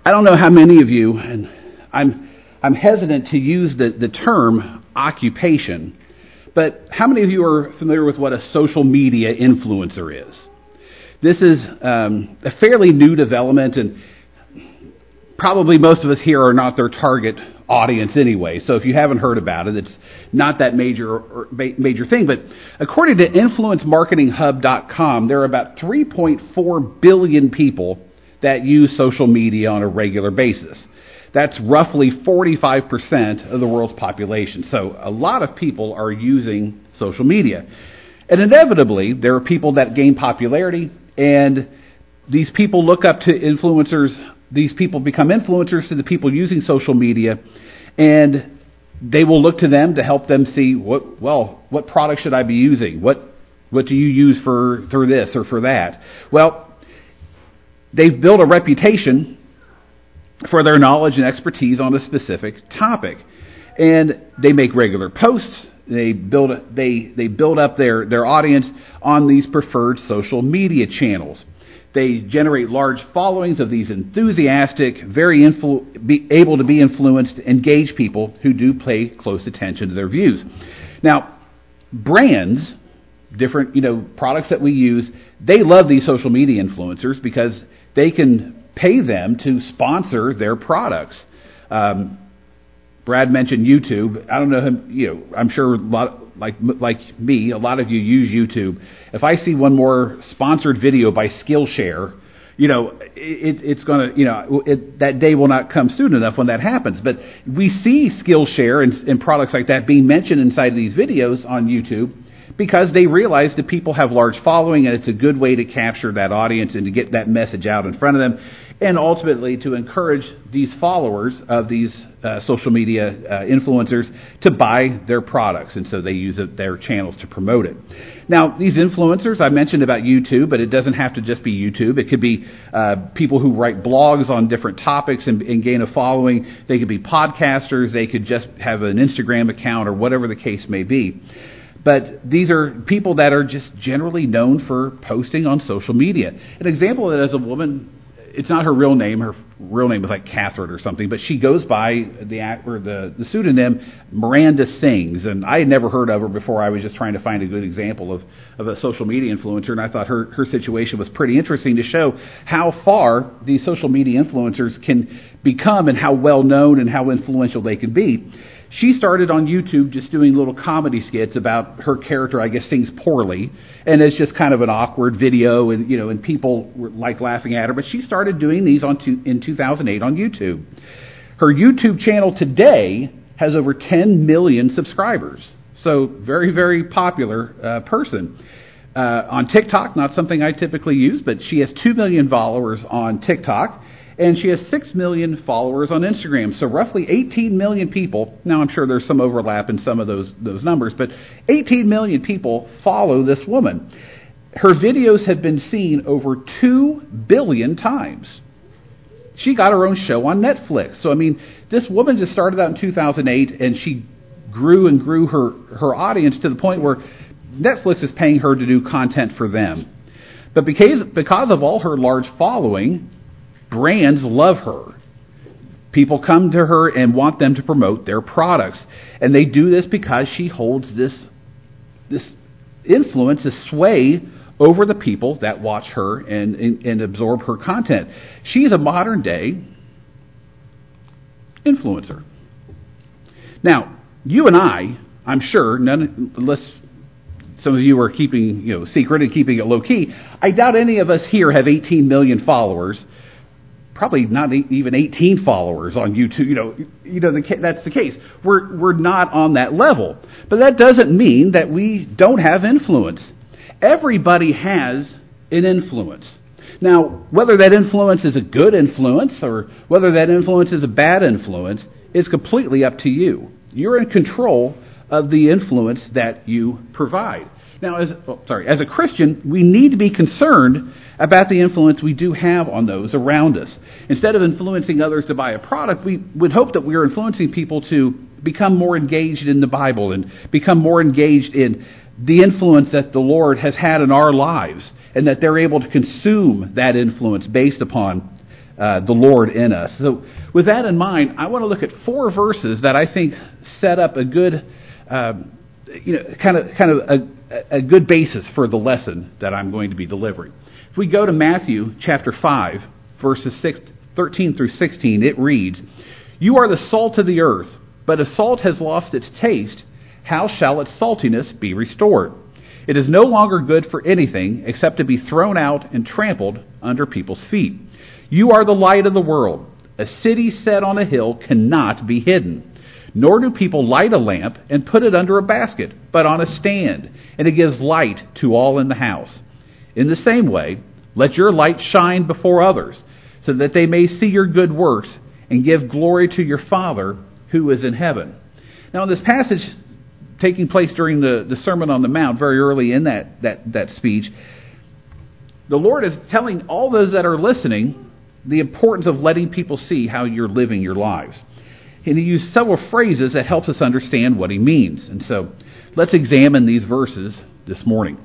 I don't know how many of you, and I'm hesitant to use the term occupation, but how many of you are familiar with what a social media influencer is? This is a fairly new development, and probably most of us here are not their target audience anyway. So if you haven't heard about it, it's not that major thing. But according to InfluenceMarketingHub.com, there are about 3.4 billion people that use social media on a regular basis. That's roughly 45% of the world's population. So a lot of people are using social media. And inevitably, there are people that gain popularity, and these people look up to influencers. These people become influencers to the people using social media, and they will look to them to help them see what product should I be using? What do you use for this or for that? Well, they've built a reputation for their knowledge and expertise on a specific topic, and they make regular posts. They build up their audience on these preferred social media channels. They generate large followings of these enthusiastic, able to be influenced, engaged people who do pay close attention to their views. Now, brands, different products that we use, they love these social media influencers because they can pay them to sponsor their products. Brad mentioned YouTube. I don't know him. I'm sure a lot like me. A lot of you use YouTube. If I see one more sponsored video by Skillshare, it's gonna. That day will not come soon enough when that happens. But we see Skillshare and products like that being mentioned inside of these videos on YouTube because they realize that people have large following, and it's a good way to capture that audience and to get that message out in front of them, and ultimately to encourage these followers of these social media influencers to buy their products. And so they use their channels to promote it. Now, these influencers, I mentioned about YouTube, but it doesn't have to just be YouTube. It could be people who write blogs on different topics and gain a following. They could be podcasters. They could just have an Instagram account or whatever the case may be. But these are people that are just generally known for posting on social media. An example of that is a woman. It's not her real name. Her real name is like Catherine or something, but she goes by the pseudonym Miranda Sings, and I had never heard of her before. I was just trying to find a good example of a social media influencer, and I thought her situation was pretty interesting to show how far these social media influencers can become and how well known and how influential they can be. She started on YouTube just doing little comedy skits about her character, I guess, sings poorly, and it's just kind of an awkward video, and people were like laughing at her. But she started doing these in 2008 on YouTube. Her YouTube channel today has over 10 million subscribers, so very, very popular person. On TikTok, not something I typically use, but she has 2 million followers on TikTok. And she has 6 million followers on Instagram. So roughly 18 million people. Now, I'm sure there's some overlap in some of those numbers, but 18 million people follow this woman. Her videos have been seen over 2 billion times. She got her own show on Netflix. So, this woman just started out in 2008, and she grew and grew her audience to the point where Netflix is paying her to do content for them. But because of all her large following, brands love her. People come to her and want them to promote their products. And they do this because she holds this influence, this sway over the people that watch her and absorb her content. She's a modern day influencer. Now, you and I'm sure, unless some of you are keeping secret and keeping it low key, I doubt any of us here have 18 million followers. Probably not even 18 followers on YouTube. That's the case. We're not on that level. But that doesn't mean that we don't have influence. Everybody has an influence. Now, whether that influence is a good influence or whether that influence is a bad influence is completely up to you. You're in control of the influence that you provide. Now, as a Christian, we need to be concerned about the influence we do have on those around us. Instead of influencing others to buy a product, we would hope that we are influencing people to become more engaged in the Bible and become more engaged in the influence that the Lord has had in our lives, and that they're able to consume that influence based upon the Lord in us. So with that in mind, I want to look at 4 verses that I think set up a good, a good basis for the lesson that I'm going to be delivering. If we go to Matthew chapter 5, verses 13 through 16, it reads, "You are the salt of the earth, but if salt has lost its taste, how shall its saltiness be restored? It is no longer good for anything except to be thrown out and trampled under people's feet. You are the light of the world. A city set on a hill cannot be hidden. Nor do people light a lamp and put it under a basket, but on a stand, and it gives light to all in the house. In the same way, let your light shine before others, so that they may see your good works and give glory to your Father who is in heaven." Now, in this passage taking place during the Sermon on the Mount, very early in that speech, the Lord is telling all those that are listening the importance of letting people see how you're living your lives. And he used several phrases that helps us understand what he means. And so let's examine these verses this morning.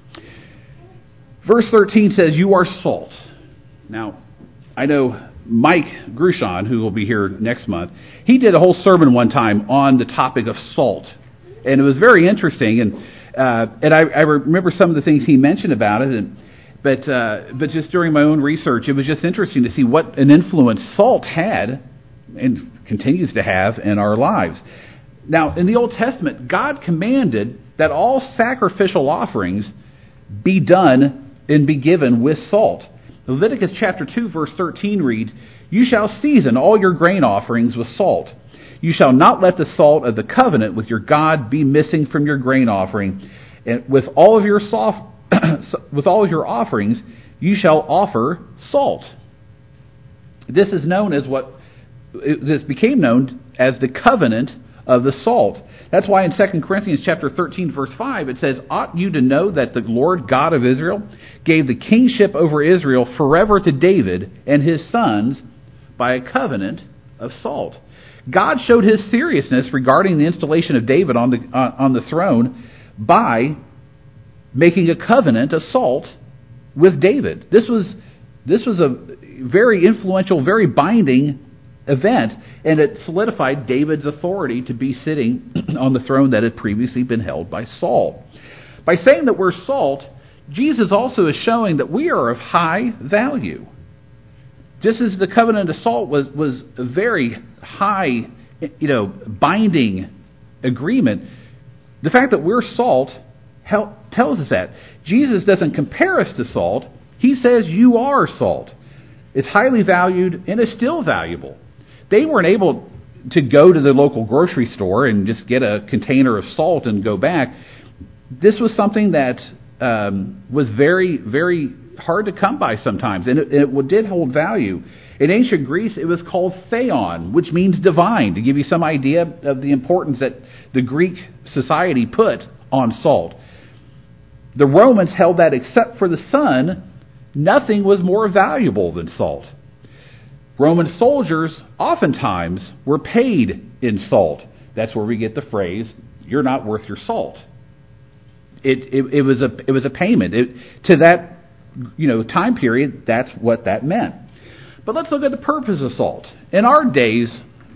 Verse 13 says, "You are salt." Now, I know Mike Grushon, who will be here next month, he did a whole sermon one time on the topic of salt. And it was very interesting. And I remember some of the things he mentioned about it. But just during my own research, it was just interesting to see what an influence salt had and continues to have in our lives. Now, in the Old Testament, God commanded that all sacrificial offerings be done and be given with salt. Leviticus chapter 2, verse 13 reads, "You shall season all your grain offerings with salt. You shall not let the salt of the covenant with your God be missing from your grain offering. And with all of your offerings, you shall offer salt." This is known as this became known as the covenant of the salt. That's why in 2 Corinthians chapter 13, verse 5, it says, "Ought you to know that the Lord God of Israel gave the kingship over Israel forever to David and his sons by a covenant of salt." God showed his seriousness regarding the installation of David on the throne by making a covenant of salt with David. This was a very influential, very binding event, and it solidified David's authority to be sitting on the throne that had previously been held by Saul. By saying that we're salt, Jesus also is showing that we are of high value. Just as the covenant of salt was a very high, binding agreement, the fact that we're salt tells us that. Jesus doesn't compare us to salt. He says you are salt. It's highly valued and is still valuable. They weren't able to go to the local grocery store and just get a container of salt and go back. This was something that was very, very hard to come by sometimes, and it did hold value. In ancient Greece, it was called theon, which means divine, to give you some idea of the importance that the Greek society put on salt. The Romans held that except for the sun, nothing was more valuable than salt. Roman soldiers oftentimes were paid in salt. That's where we get the phrase, "You're not worth your salt." It was a payment. To that time period, that's what that meant. But let's look at the purpose of salt. In our day,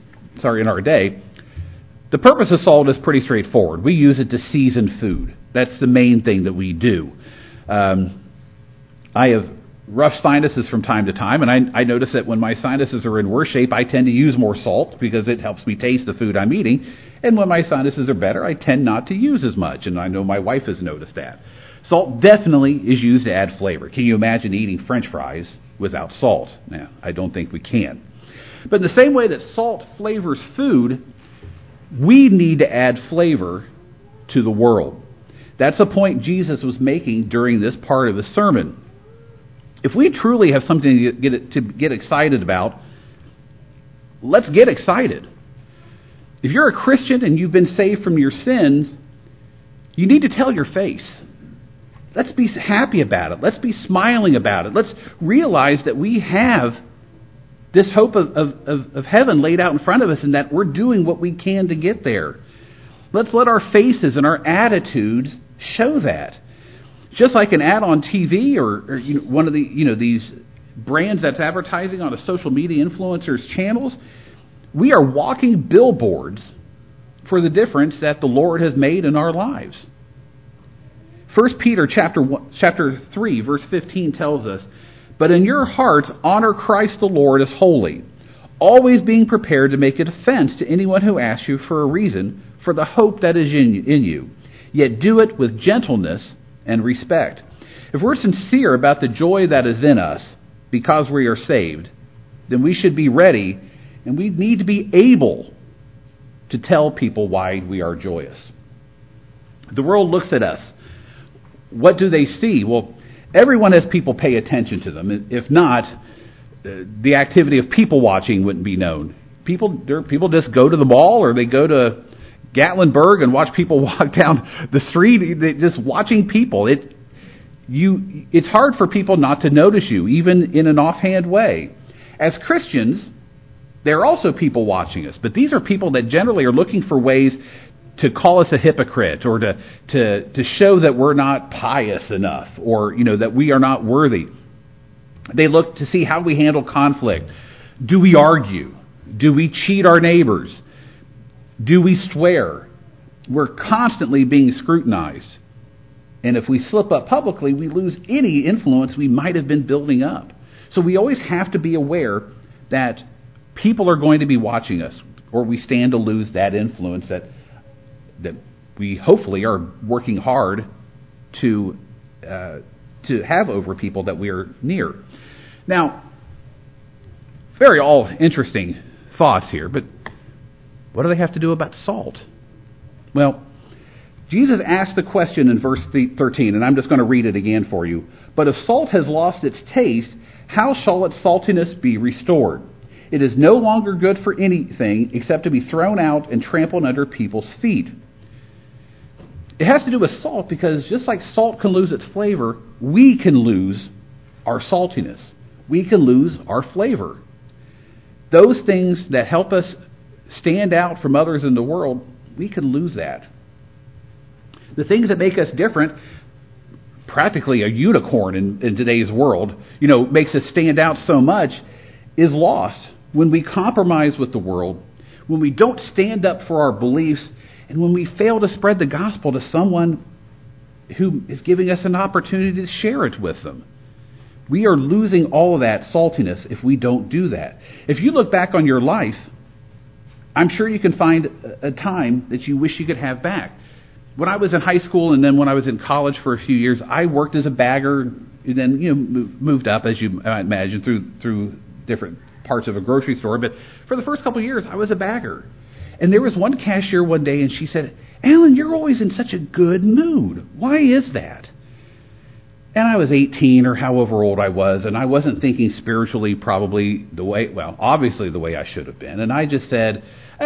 the purpose of salt is pretty straightforward. We use it to season food. That's the main thing that we do. I have rough sinuses from time to time, and I notice that when my sinuses are in worse shape, I tend to use more salt because it helps me taste the food I'm eating. And when my sinuses are better, I tend not to use as much, and I know my wife has noticed that. Salt definitely is used to add flavor. Can you imagine eating French fries without salt? Now, I don't think we can. But in the same way that salt flavors food, we need to add flavor to the world. That's a point Jesus was making during this part of the sermon. If we truly have something to get excited about, let's get excited. If you're a Christian and you've been saved from your sins, you need to tell your face. Let's be happy about it. Let's be smiling about it. Let's realize that we have this hope of heaven laid out in front of us and that we're doing what we can to get there. Let's let our faces and our attitudes show that. Just like an ad on TV or one of the these brands that's advertising on a social media influencers' channels. We are walking billboards for the difference that the Lord has made in our lives. 1 Peter chapter 3, verse 15 tells us, "But in your hearts honor Christ the Lord as holy, always being prepared to make a defense to anyone who asks you for a reason for the hope that is in you. Yet do it with gentleness and respect." If we're sincere about the joy that is in us because we are saved, then we should be ready, and we need to be able to tell people why we are joyous. The world looks at us. What do they see? Well, everyone has people pay attention to them. If not, the activity of people watching wouldn't be known. People just go to the mall, or they go to Gatlinburg and watch people walk down the street. They're just watching people. It's hard for people not to notice you, even in an offhand way. As Christians, there are also people watching us, but these are people that generally are looking for ways to call us a hypocrite, or to show that we're not pious enough, or that we are not worthy. They look to see how we handle conflict. Do we argue? Do we cheat our neighbors? Do we swear? We're constantly being scrutinized. And if we slip up publicly, we lose any influence we might have been building up. So we always have to be aware that people are going to be watching us, or we stand to lose that influence that we hopefully are working hard to have over people that we are near. Now, very all interesting thoughts here, but what do they have to do about salt? Well, Jesus asked the question in verse 13, and I'm just going to read it again for you. "But if salt has lost its taste, how shall its saltiness be restored? It is no longer good for anything except to be thrown out and trampled under people's feet." It has to do with salt, because just like salt can lose its flavor, we can lose our saltiness. We can lose our flavor. Those things that help us stand out from others in the world, we can lose that. The things that make us different, practically a unicorn in today's world, makes us stand out so much, is lost when we compromise with the world, when we don't stand up for our beliefs, and when we fail to spread the gospel to someone who is giving us an opportunity to share it with them. We are losing all of that saltiness if we don't do that. If you look back on your life, I'm sure you can find a time that you wish you could have back. When I was in high school, and then when I was in college for a few years, I worked as a bagger, and then moved up, as you might imagine, through different parts of a grocery store. But for the first couple of years, I was a bagger. And there was one cashier one day, and she said, "Alan, you're always in such a good mood. Why is that?" And I was 18 or however old I was, and I wasn't thinking spiritually probably obviously the way I should have been. And I just said,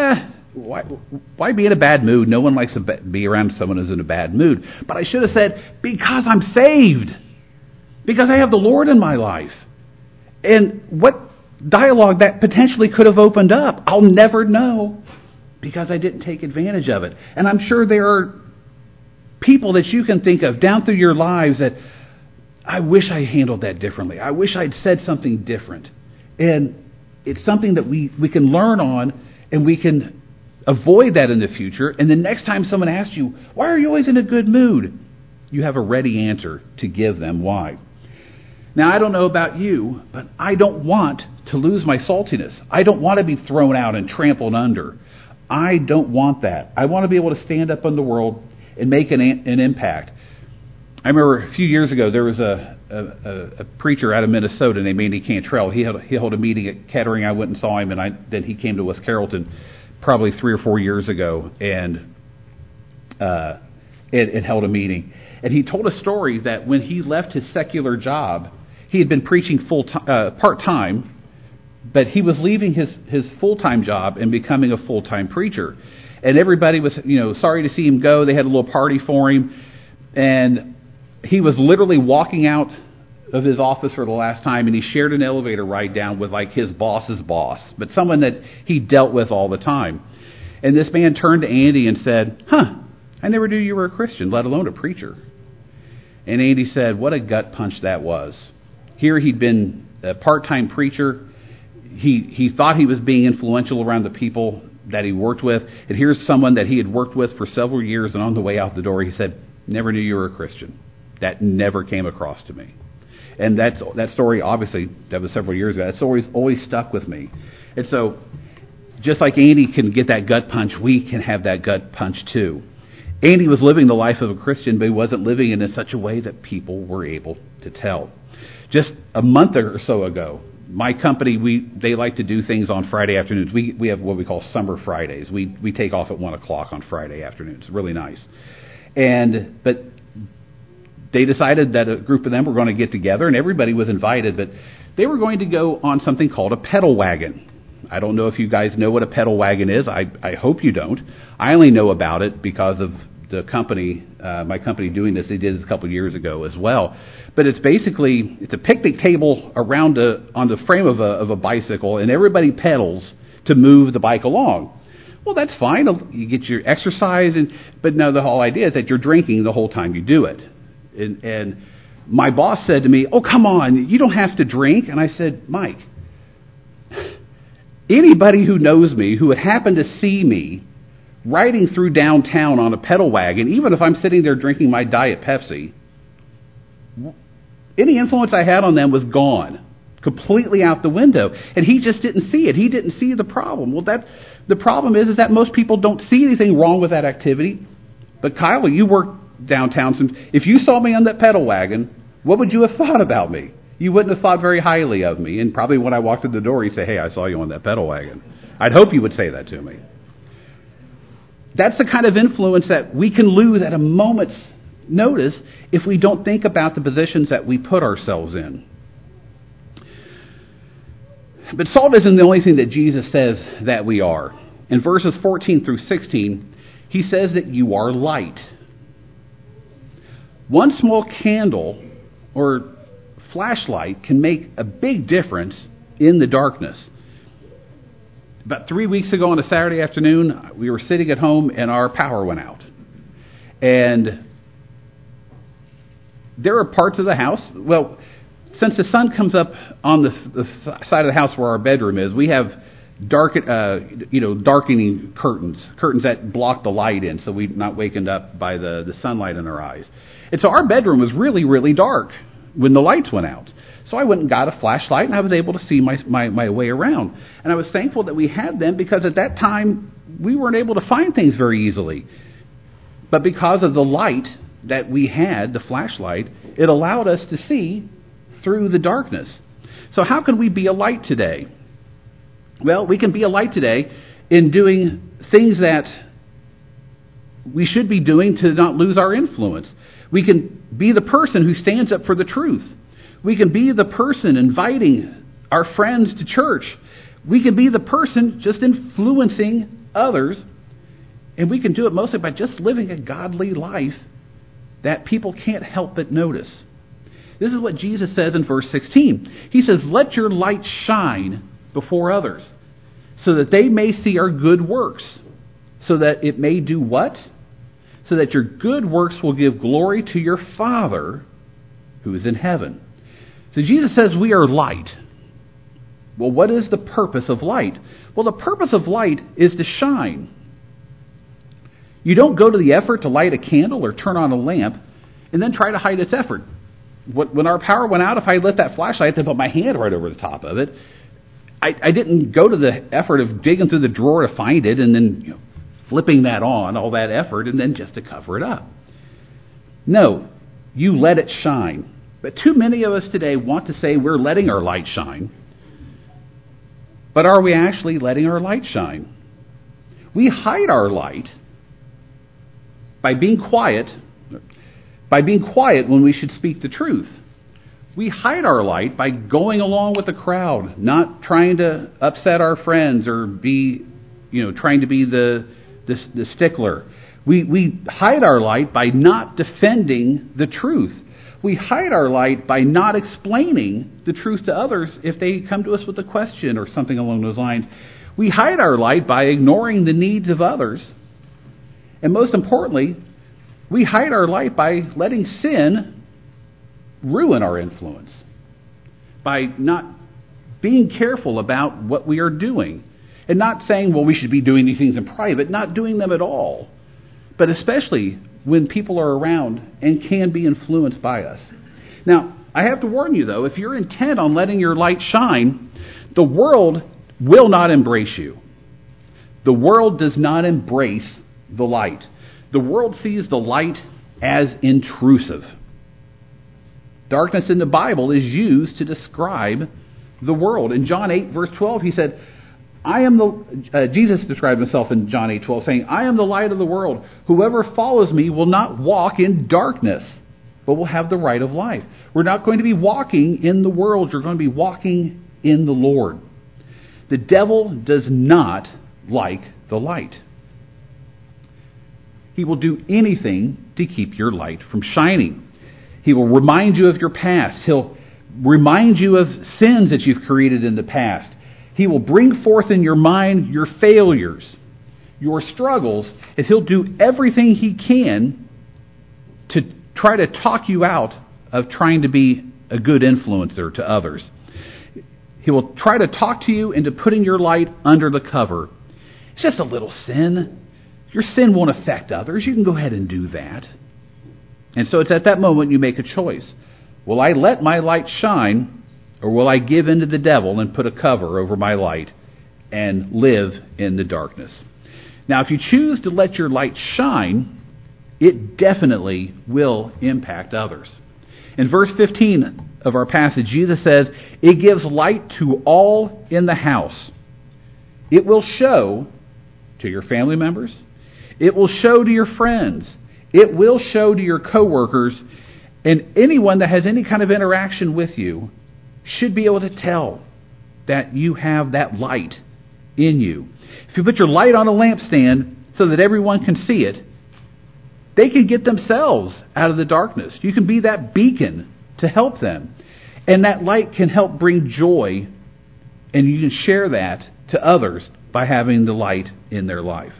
why be in a bad mood? No one likes to be around someone who's in a bad mood. But I should have said, because I'm saved. Because I have the Lord in my life. And what dialogue that potentially could have opened up, I'll never know, because I didn't take advantage of it. And I'm sure there are people that you can think of down through your lives that, I wish I handled that differently. I wish I'd said something different. And it's something that we can learn on, and we can avoid that in the future. And the next time someone asks you, "Why are you always in a good mood?" you have a ready answer to give them why. Now, I don't know about you, but I don't want to lose my saltiness. I don't want to be thrown out and trampled under. I don't want that. I want to be able to stand up in the world and make an impact. I remember a few years ago, there was a preacher out of Minnesota named Andy Cantrell. He held a meeting at Kettering. I went and saw him, and then he came to West Carrollton probably 3 or 4 years ago, and it held a meeting. And he told a story that when he left his secular job, he had been preaching part-time, but he was leaving his full-time job and becoming a full-time preacher. And everybody was, sorry to see him go. They had a little party for him, and he was literally walking out of his office for the last time, and he shared an elevator ride down with like his boss's boss, but someone that he dealt with all the time. And this man turned to Andy and said, "I never knew you were a Christian, let alone a preacher." And Andy said, "What a gut punch that was." Here he'd been a part-time preacher. He thought he was being influential around the people that he worked with. And here's someone that he had worked with for several years, and on the way out the door he said, "Never knew you were a Christian." That never came across to me. And that story, obviously, that was several years ago. That's always stuck with me. And so, just like Andy can get that gut punch, we can have that gut punch too. Andy was living the life of a Christian, but he wasn't living it in such a way that people were able to tell. Just a month or so ago, my company, they like to do things on Friday afternoons. We have what we call Summer Fridays. We take off at 1 o'clock on Friday afternoons. Really nice. But they decided that a group of them were going to get together, and everybody was invited, but they were going to go on something called a pedal wagon. I don't know if you guys know what a pedal wagon is. I hope you don't. I only know about it because of the company, my company doing this. They did this a couple of years ago as well. But it's a picnic table on the frame of a bicycle, and everybody pedals to move the bike along. Well, that's fine. You get your exercise, but no, the whole idea is that you're drinking the whole time you do it. And my boss said to me, "Oh, come on, you don't have to drink." And I said, "Mike, anybody who knows me, who would happen to see me riding through downtown on a pedal wagon, even if I'm sitting there drinking my Diet Pepsi, any influence I had on them was gone, completely out the window." And he just didn't see it. He didn't see the problem. Well, the problem is that most people don't see anything wrong with that activity. But Kyle, you work downtown. So if you saw me on that pedal wagon, what would you have thought about me? You wouldn't have thought very highly of me. And probably when I walked in the door, you'd say, "Hey, I saw you on that pedal wagon." I'd hope you would say that to me. That's the kind of influence that we can lose at a moment's notice if we don't think about the positions that we put ourselves in. But salt isn't the only thing that Jesus says that we are. In verses 14 through 16, he says that you are light. One small candle or flashlight can make a big difference in the darkness. About 3 weeks ago on a Saturday afternoon, we were sitting at home and our power went out. And there are parts of the house, well, since the sun comes up on the side of the house where our bedroom is, we have darkening curtains that block the light in, so we're not wakened up by the sunlight in our eyes. And so our bedroom was really, really dark when the lights went out. So I went and got a flashlight, and I was able to see my way around. And I was thankful that we had them, because at that time we weren't able to find things very easily. But because of the light that we had, the flashlight, it allowed us to see through the darkness. So how can we be a light today? Well, we can be a light today in doing things that we should be doing to not lose our influence. We can be the person who stands up for the truth. We can be the person inviting our friends to church. We can be the person just influencing others. And we can do it mostly by just living a godly life that people can't help but notice. This is what Jesus says in verse 16. He says, "Let your light shine before others, so that they may see our good works, so that it may do what? So that your good works will give glory to your Father who is in heaven." So Jesus says we are light. Well, what is the purpose of light? Well, the purpose of light is to shine. You don't go to the effort to light a candle or turn on a lamp and then try to hide its effort. When our power went out, if I lit that flashlight, I put my hand right over the top of it. I didn't go to the effort of digging through the drawer to find it and then flipping that on, all that effort, and then just to cover it up. No, you let it shine. But too many of us today want to say we're letting our light shine. But are we actually letting our light shine? We hide our light by being quiet when we should speak the truth. We hide our light by going along with the crowd, not trying to upset our friends or trying to be the stickler. We hide our light by not defending the truth. We hide our light by not explaining the truth to others if they come to us with a question or something along those lines. We hide our light by ignoring the needs of others. And most importantly, we hide our light by letting sin ruin our influence. by not being careful about what we are doing. And not saying, well, we should be doing these things in private, not doing them at all. But especially when people are around and can be influenced by us. Now, I have to warn you, though, if you're intent on letting your light shine, the world will not embrace you. The world does not embrace the light. The world sees the light as intrusive. Darkness in the Bible is used to describe the world. In John 8, verse 12, he said, Jesus described himself in John 8:12, saying, I am the light of the world. Whoever follows me will not walk in darkness, but will have the light of life. We're not going to be walking in the world. You're going to be walking in the Lord. The devil does not like the light. He will do anything to keep your light from shining. He will remind you of your past. He'll remind you of sins that you've created in the past. He will bring forth in your mind your failures, your struggles, and he'll do everything he can to try to talk you out of trying to be a good influencer to others. He will try to talk to you into putting your light under the cover. It's just a little sin. Your sin won't affect others. You can go ahead and do that. And so it's at that moment you make a choice. Will I let my light shine, or will I give in to the devil and put a cover over my light and live in the darkness? Now, if you choose to let your light shine, it definitely will impact others. In verse 15 of our passage, Jesus says, it gives light to all in the house. It will show to your family members. It will show to your friends. It will show to your coworkers. And anyone that has any kind of interaction with you should be able to tell that you have that light in you. If you put your light on a lampstand so that everyone can see it, they can get themselves out of the darkness. You can be that beacon to help them. And that light can help bring joy, and you can share that to others by having the light in their life.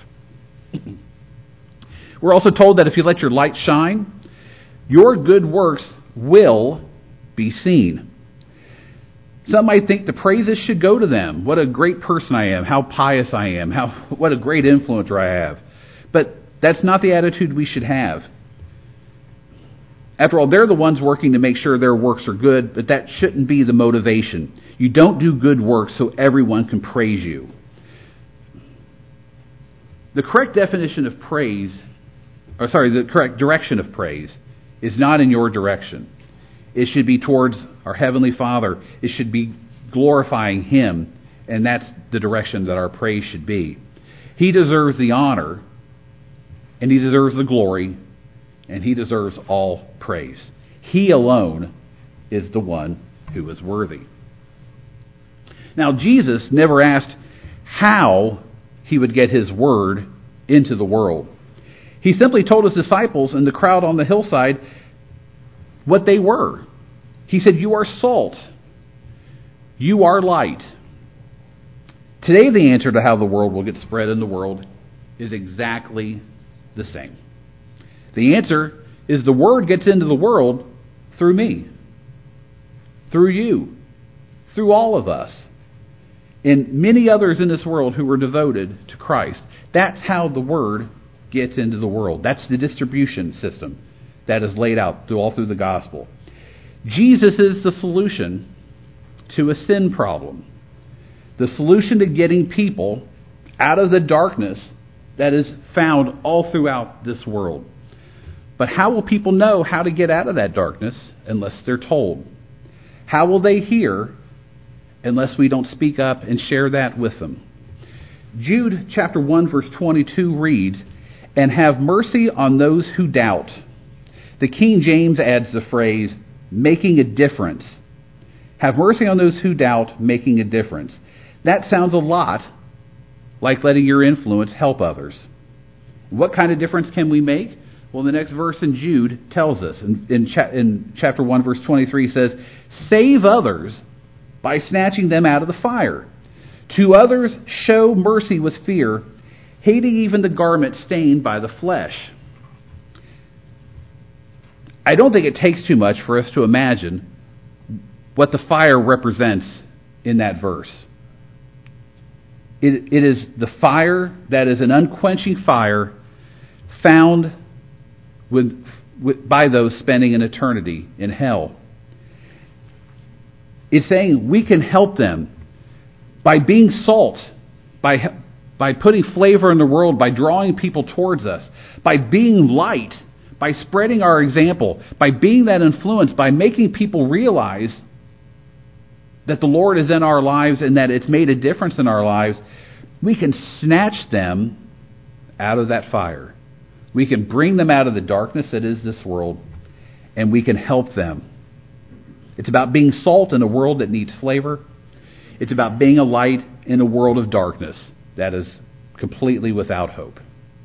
We're also told that if you let your light shine, your good works will be seen. Some might think the praises should go to them. What a great person I am. How pious I am. What a great influencer I have. But that's not the attitude we should have. After all, they're the ones working to make sure their works are good, but that shouldn't be the motivation. You don't do good works so everyone can praise you. The correct definition of praise, the correct direction of praise is not in your direction. It should be towards our Heavenly Father. It should be glorifying Him, and that's the direction that our praise should be. He deserves the honor, and He deserves the glory, and He deserves all praise. He alone is the one who is worthy. Now, Jesus never asked how He would get His word into the world. He simply told His disciples and the crowd on the hillside what they were. He said, you are salt. You are light. Today, the answer to how the world will get spread in the world is exactly the same. The answer is the word gets into the world through me, through you, through all of us, and many others in this world who are devoted to Christ. That's how the word gets into the world. That's the distribution system that is laid out all through the gospel. Jesus is the solution to a sin problem. The solution to getting people out of the darkness that is found all throughout this world. But how will people know how to get out of that darkness unless they're told? How will they hear unless we don't speak up and share that with them? Jude chapter 1 verse 22 reads, and have mercy on those who doubt. The King James adds the phrase, making a difference. Have mercy on those who doubt, making a difference. That sounds a lot like letting your influence help others. What kind of difference can we make? Well, the next verse in Jude tells us. In chapter 1, verse 23 says, save others by snatching them out of the fire. To others show mercy with fear, hating even the garment stained by the flesh. I don't think it takes too much for us to imagine what the fire represents in that verse. It is the fire that is an unquenching fire found by those spending an eternity in hell. It's saying we can help them by being salt, by putting flavor in the world, by drawing people towards us, by being light, by spreading our example, by being that influence, by making people realize that the Lord is in our lives and that it's made a difference in our lives. We can snatch them out of that fire. We can bring them out of the darkness that is this world, and we can help them. It's about being salt in a world that needs flavor. It's about being a light in a world of darkness that is completely without hope.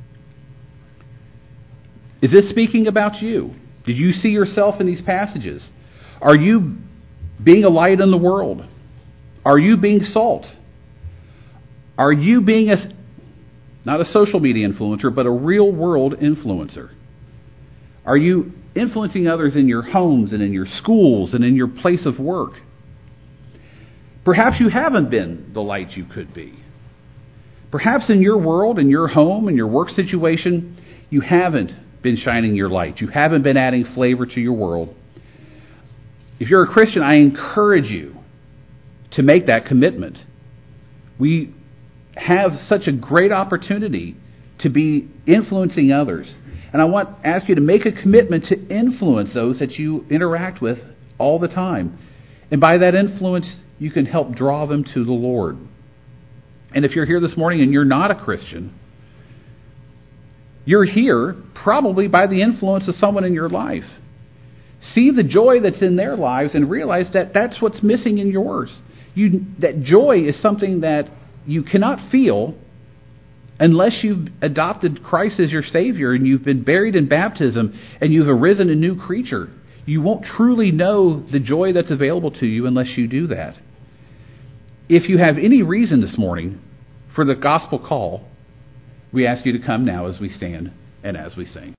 Is this speaking about you? Did you see yourself in these passages? Are you being a light in the world? Are you being salt? Are you being not a social media influencer, but a real world influencer? Are you influencing others in your homes and in your schools and in your place of work? Perhaps you haven't been the light you could be. Perhaps in your world, in your home, in your work situation, you haven't been shining your light. You haven't been adding flavor to your world. If you're a Christian, I encourage you to make that commitment. We have such a great opportunity to be influencing others. And I want to ask you to make a commitment to influence those that you interact with all the time. And by that influence, you can help draw them to the Lord. And if you're here this morning and you're not a Christian, you're here probably by the influence of someone in your life. See the joy that's in their lives and realize that that's what's missing in yours. That joy is something that you cannot feel unless you've adopted Christ as your Savior and you've been buried in baptism and you've arisen a new creature. You won't truly know the joy that's available to you unless you do that. If you have any reason this morning for the gospel call, we ask you to come now as we stand and as we sing.